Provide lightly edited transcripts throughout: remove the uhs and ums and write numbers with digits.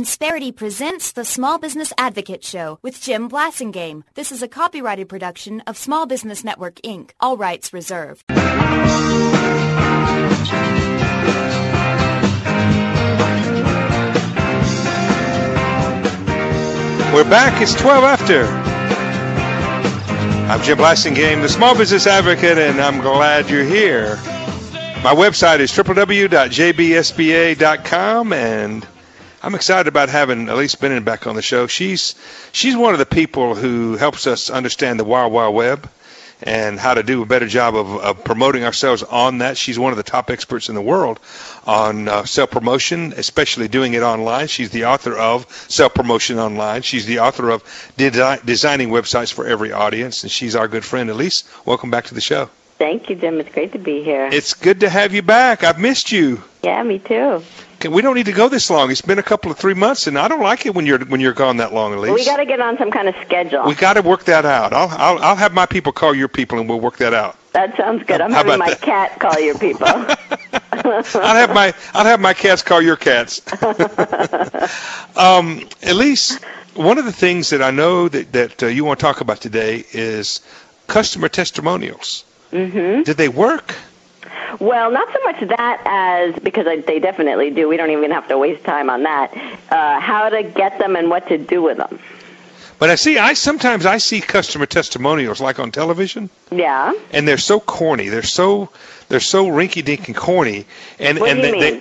Insperity presents the Small Business Advocate Show with Jim Blasingame. This is a copyrighted production of Small Business Network, Inc., all rights reserved. We're back. It's 12 after. I'm Jim Blasingame, the Small Business Advocate, and I'm glad you're here. My website is www.jbsba.com, and I'm excited about having Elise Benen back on the show. She's one of the people who helps us understand the Wild Wild Web and how to do a better job of promoting ourselves on that. She's one of the top experts in the world on self-promotion, especially doing it online. She's the author of Self-Promotion Online. She's the author of Designing Websites for Every Audience, and she's our good friend. Elise, welcome back to the show. Thank you, Jim. It's great to be here. It's good to have you back. I've missed you. Yeah, me too. We don't need to go this long. It's been a couple of 3 months, and I don't like it when you're gone that long, Elise. We got to get on some kind of schedule. We got to work that out. I'll have my people call your people, and we'll work that out. That sounds good. I'm having my cat call your people. I'll have my cats call your cats. Elise, one of the things that I know that you want to talk about today is customer testimonials. Mm-hmm. Did they work? Well, not so much that as, because they definitely do. We don't even have to waste time on that. How to get them and what to do with them. But sometimes I see customer testimonials like on television. Yeah. And they're so corny. They're so rinky-dink and corny. And what do you mean?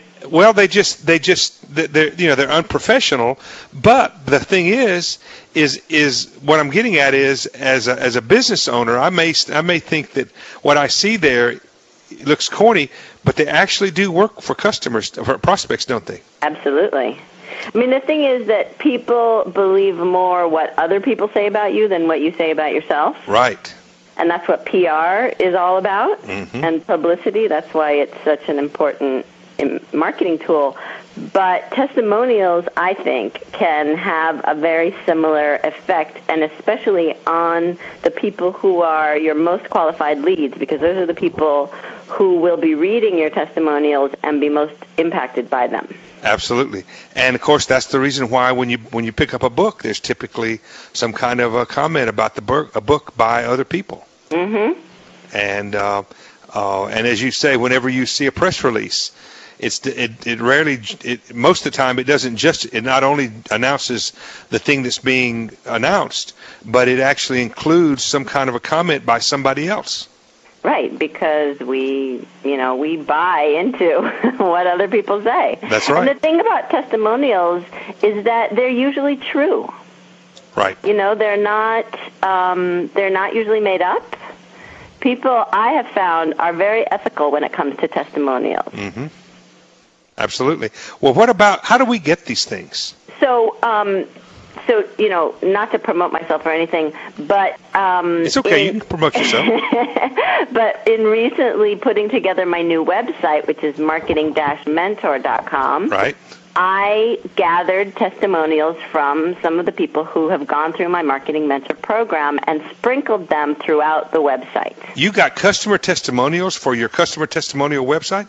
They're unprofessional. But the thing is what I'm getting at is as a business owner, I may think that what I see there looks corny, but they actually do work for customers, for prospects, don't they? Absolutely. I mean, the thing is that people believe more what other people say about you than what you say about yourself. Right. And that's what PR is all about, and publicity. That's why it's such an important marketing tool. But testimonials, I think, can have a very similar effect, and especially on the people who are your most qualified leads, because those are the people who will be reading your testimonials and be most impacted by them. Absolutely. And, of course, that's the reason why when you pick up a book, there's typically some kind of a comment about a book by other people. Mm-hmm. And as you say, whenever you see a press release, most of the time it not only announces the thing that's being announced, but it actually includes some kind of a comment by somebody else. Right, because we buy into what other people say. That's right. And the thing about testimonials is that they're usually true. Right. They're not usually made up. People I have found are very ethical when it comes to testimonials. Mm-hmm. Absolutely. Well, how do we get these things? So, not to promote myself or anything, but it's okay. You can promote yourself. But in recently putting together my new website, which is marketing-mentor.com, right, I gathered testimonials from some of the people who have gone through my Marketing Mentor program and sprinkled them throughout the website. You got customer testimonials for your customer testimonial website?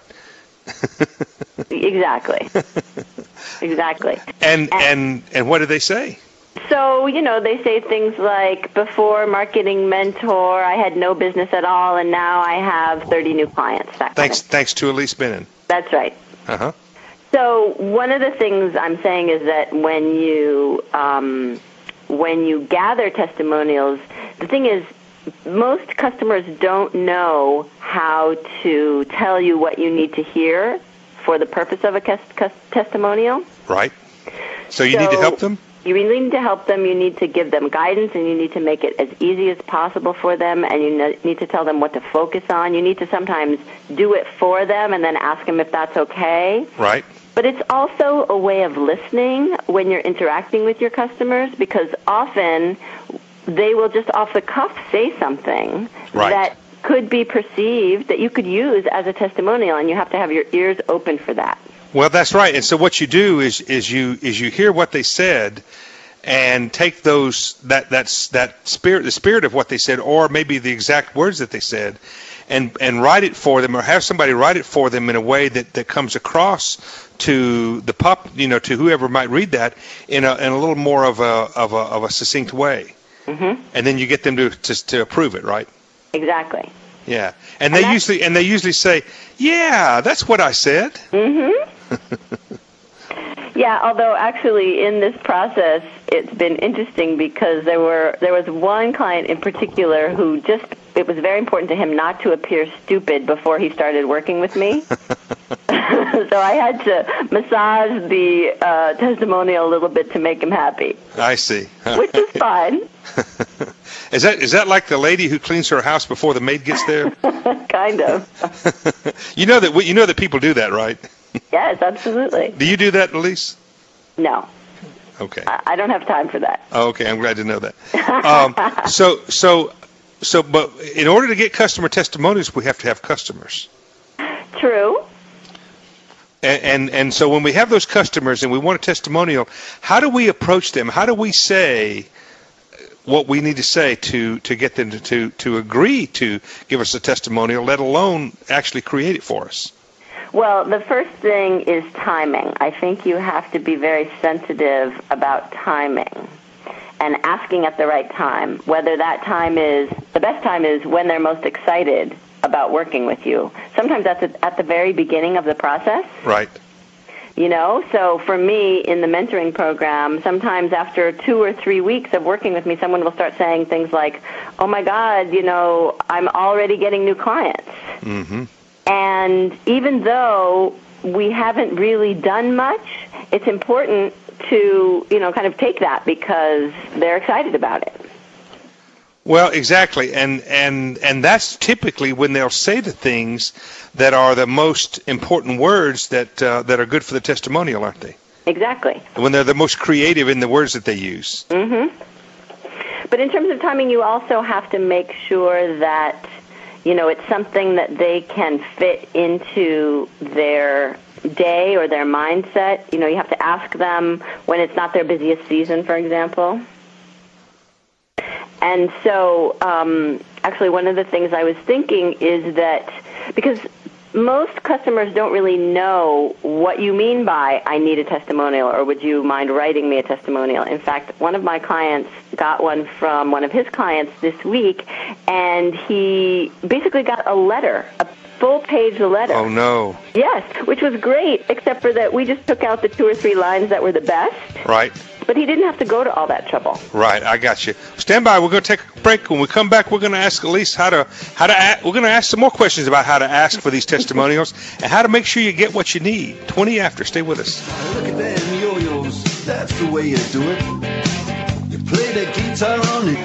Exactly. Exactly. And what do they say? So, they say things like, before Marketing Mentor, I had no business at all, and now I have 30 new clients. Thanks to Elise Benen. That's right. Uh-huh. So one of the things I'm saying is that when you gather testimonials, the thing is, most customers don't know how to tell you what you need to hear for the purpose of a testimonial. Right. So you need to help them? You really need to help them. You need to give them guidance, and you need to make it as easy as possible for them, and you need to tell them what to focus on. You need to sometimes do it for them and then ask them if that's okay. Right. But it's also a way of listening when you're interacting with your customers, because often they will just off the cuff say something that could be perceived that you could use as a testimonial, and you have to have your ears open for that. Well, that's right. And so what you do is you hear what they said and take the spirit of what they said, or maybe the exact words that they said, and write it for them, or have somebody write it for them in a way that comes across to the to whoever might read that in a little more of a succinct way. Mm-hmm. And then you get them to approve it, right? Exactly. Yeah, and they usually say, "Yeah, that's what I said." Mm-hmm. Yeah, although actually in this process, it's been interesting because there was one client in particular who it was very important to him not to appear stupid before he started working with me. So I had to massage the testimonial a little bit to make him happy. I see. Which is fine. Is that like the lady who cleans her house before the maid gets there? Kind of. You know that people do that, right? Yes, absolutely. Do you do that, Elise? No. Okay. I don't have time for that. Oh, okay, I'm glad to know that. But in order to get customer testimonials, we have to have customers. True. And so when we have those customers and we want a testimonial, how do we approach them? How do we say what we need to say to get them to agree to give us a testimonial, let alone actually create it for us? Well, the first thing is timing. I think you have to be very sensitive about timing and asking at the right time, whether that time is, the best time is when they're most excited about working with you. Sometimes that's at the very beginning of the process. Right. So for me in the mentoring program, sometimes after 2 or 3 weeks of working with me, someone will start saying things like, "Oh my God, I'm already getting new clients." Mm-hmm. And even though we haven't really done much, it's important to, kind of take that because they're excited about it. Well, exactly. And that's typically when they'll say the things that are the most important words that are good for the testimonial, aren't they? Exactly. When they're the most creative in the words that they use. Mm-hmm. But in terms of timing, you also have to make sure that it's something that they can fit into their day or their mindset. You have to ask them when it's not their busiest season, for example. And so, actually, one of the things I was thinking is that because most customers don't really know what you mean by "I need a testimonial" or "Would you mind writing me a testimonial?" In fact, one of my clients got one from one of his clients this week, and he basically got a letter, a full-page letter. Oh, no. Yes, which was great, except for that we just took out the 2 or 3 lines that were the best. Right. But he didn't have to go to all that trouble. Right, I got you. Stand by. We're going to take a break. When we come back, we're going to ask Elise we're going to ask some more questions about how to ask for these testimonials and how to make sure you get what you need. 20 after. Stay with us. Look at them yo-yos. That's the way you do it. You play the guitar on it.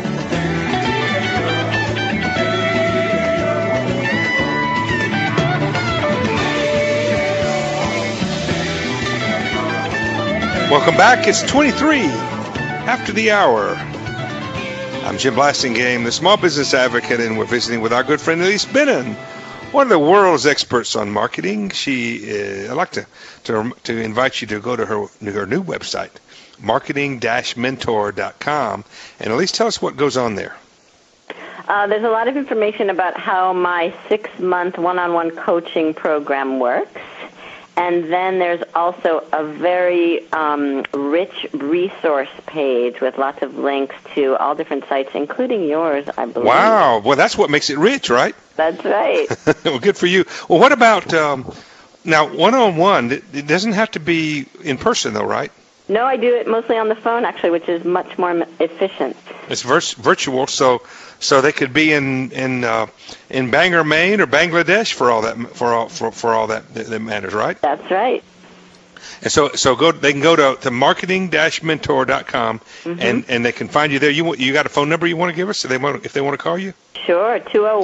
Welcome back. It's 23 after the hour. I'm Jim Blasingame, the Small Business Advocate, and we're visiting with our good friend Elise Bennon, one of the world's experts on marketing. I'd like to invite you to go to her new website, marketing-mentor.com. And Elise, tell us what goes on there. There's a lot of information about how my 6-month one-on-one coaching program works. And then there's also a very rich resource page with lots of links to all different sites, including yours, I believe. Wow. Well, that's what makes it rich, right? That's right. Well, good for you. Well, what about now one-on-one? It doesn't have to be in person, though, right? No, I do it mostly on the phone, actually, which is much more efficient. It's virtual, so they could be in Bangor, Maine, or Bangladesh for all that that matters, right? That's right. And so they can go to marketing-mentor.com mm-hmm. and they can find you there. You got a phone number you want to give us if they want to call you? Sure,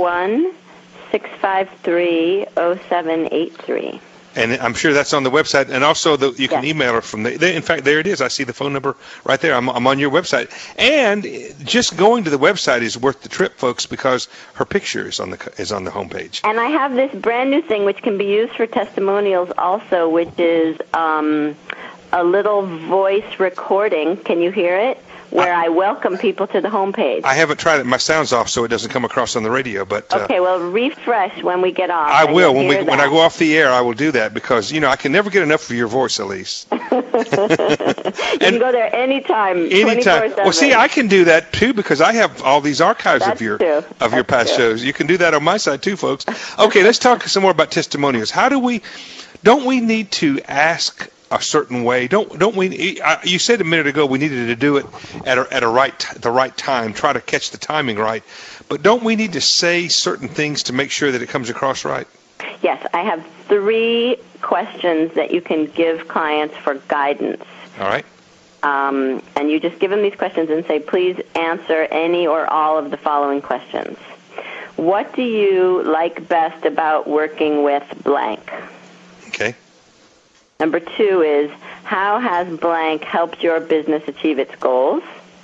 201-653-0783. And I'm sure that's on the website. And also, you can email her from there. In fact, there it is. I see the phone number right there. I'm on your website. And just going to the website is worth the trip, folks, because her picture is on the homepage. And I have this brand new thing which can be used for testimonials also, which is a little voice recording. Can you hear it? Where I welcome people to the homepage. I haven't tried it. My sound's off, so it doesn't come across on the radio. But okay, well, refresh when we get off. I will. When I go off the air, I will do that because I can never get enough of your voice, Elise. You can go there anytime. Anytime. Well, see, I can do that too because I have all these archives of your past shows. You can do that on my side too, folks. Okay, let's talk some more about testimonials. Don't we need to ask a certain way? Don't we? You said a minute ago we needed to do it at the right time, try to catch the timing right. But don't we need to say certain things to make sure that it comes across right? Yes, I have 3 questions that you can give clients for guidance. All right. And you just give them these questions and say, please answer any or all of the following questions. What do you like best about working with blank? Okay. Number 2 is, how has blank helped your business achieve its goals?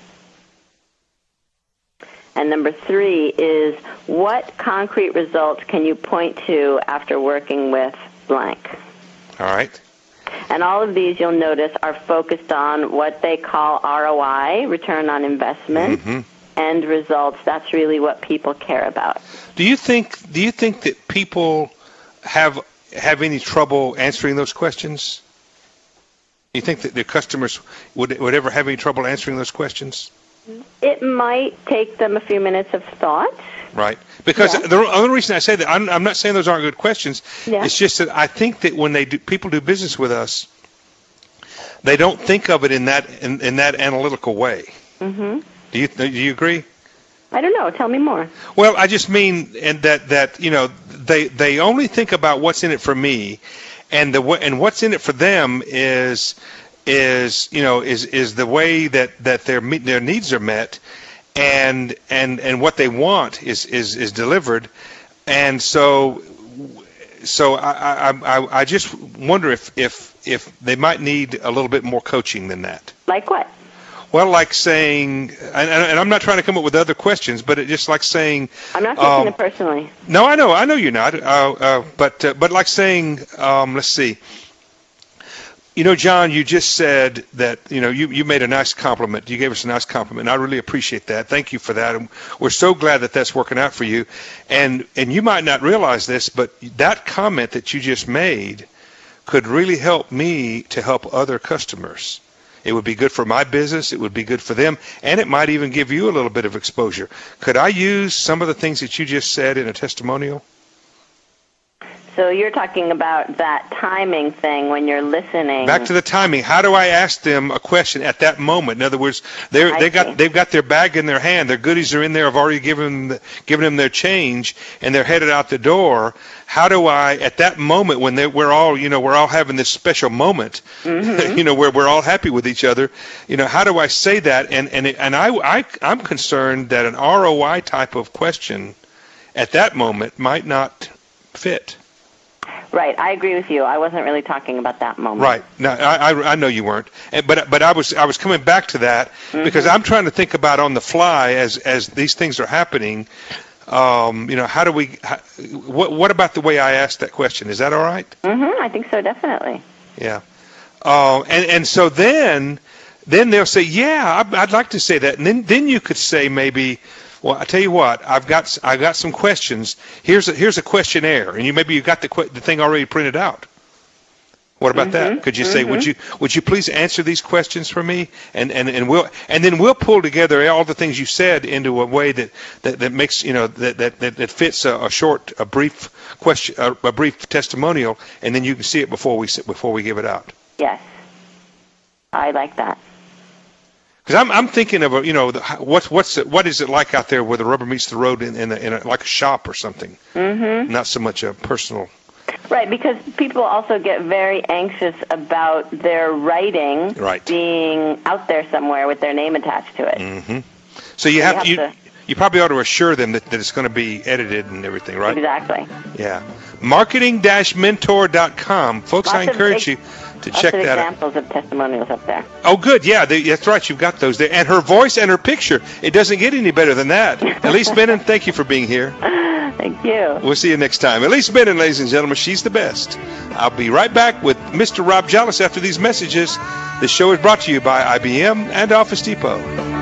And number 3 is, what concrete results can you point to after working with blank? All right. And all of these, you'll notice, are focused on what they call ROI, return on investment, end results. That's really what people care about. Do you think that people have any trouble answering those questions? Do you think that their customers would ever have any trouble answering those questions? It might take them a few minutes of thought. Right. Because the only reason I say that, I'm not saying those aren't good questions. Yeah. It's just that I think that when people do business with us, they don't think of it in that analytical way. Mm-hmm. Do you agree? I don't know. Tell me more. Well, I just mean that they only think about what's in it for me, and what's in it for them is the way that their needs are met, and what they want is delivered, and so I just wonder if they might need a little bit more coaching than that. Like what? Well, like saying, and I'm not trying to come up with other questions, but it's just like saying. I'm not taking it personally. No, I know you're not. But like saying, let's see. John, you just said that you made a nice compliment. You gave us a nice compliment, and I really appreciate that. Thank you for that. And we're so glad that that's working out for you. And you might not realize this, but that comment that you just made could really help me to help other customers. It would be good for my business, it would be good for them, and it might even give you a little bit of exposure. Could I use some of the things that you just said in a testimonial? So you're talking about that timing thing when you're listening. Back to the timing. How do I ask them a question at that moment? In other words, they've got their bag in their hand. Their goodies are in there. I've already given them their change, and they're headed out the door. How do I, at that moment when we're all having this special moment, where we're all happy with each other, how do I say that? And I'm concerned that an ROI type of question at that moment might not fit. Right, I agree with you. I wasn't really talking about that moment. Right. No, I know you weren't. But I was coming back to that because I'm trying to think about on the fly as these things are happening. How do we? What about the way I asked that question? Is that all right? I think so, definitely. Yeah. And so then they'll say, yeah, I'd like to say that, and then you could say maybe. Well, I tell you what, I've got some questions. Here's a questionnaire, and you've got the thing already printed out. What about that? Could you say, would you please answer these questions for me, and then we'll pull together all the things you said into a way that makes that fits a brief question, a brief testimonial, and then you can see it before we give it out. Yes, I like that. Because I'm thinking of what is it like out there where the rubber meets the road in like a shop or something, not so much a personal. Right, because people also get very anxious about their writing being out there somewhere with their name attached to it. So you probably ought to assure them that it's going to be edited and everything, right? Exactly. Yeah. Marketing-mentor.com. Folks, I encourage you to check that out. Examples of testimonials up there. Oh, good. Yeah, that's right. You've got those there. And her voice and her picture. It doesn't get any better than that. Elise Bennon, thank you for being here. Thank you. We'll see you next time. Elise Bennett, ladies and gentlemen, she's the best. I'll be right back with Mr. Rob Jallis after these messages. This show is brought to you by IBM and Office Depot.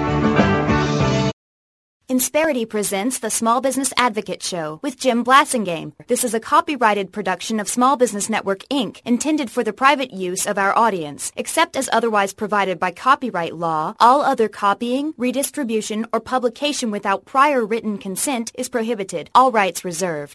Insperity presents the Small Business Advocate Show with Jim Blasingame. This is a copyrighted production of Small Business Network, Inc., intended for the private use of our audience. Except as otherwise provided by copyright law, all other copying, redistribution, or publication without prior written consent is prohibited. All rights reserved.